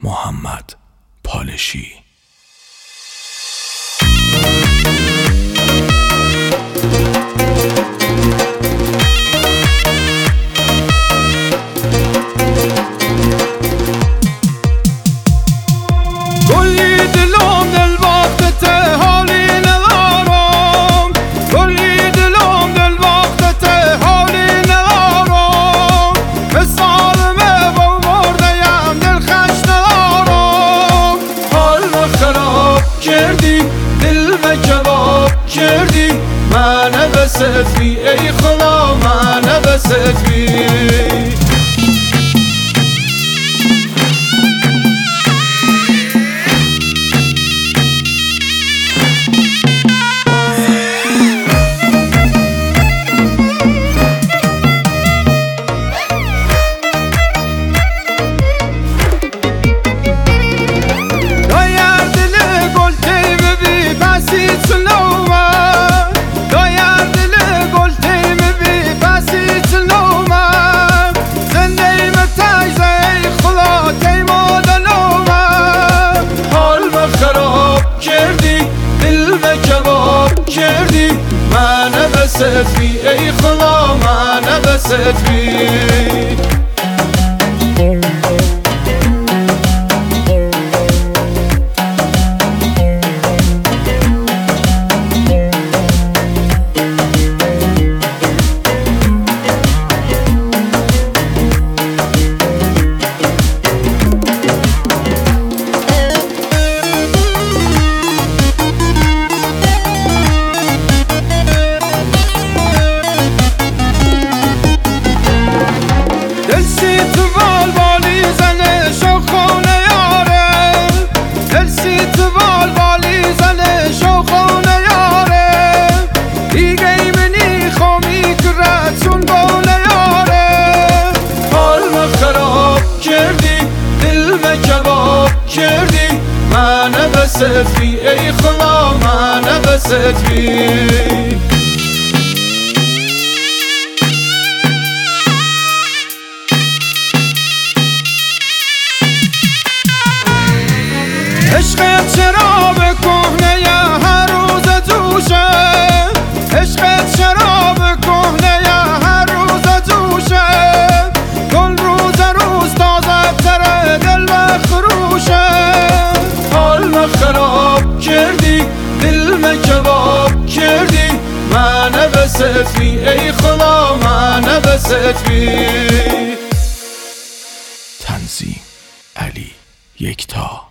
محمد پالشی. کردی منو بست بی ای خدا منو بست بی کردی منو بست بی ای خدا منو بست بی کردی منو بست بی ای خدا منو بست بی عشقت شراب کهنه یا هر روز جوشه عشقت شراب کهنه یا هر روز جوشه کل روز تازه تره دل مخروشه حال خراب کردی دل کباب کردی منو بست بی ای خدا منو بست بی. تنظیم علی یکتا.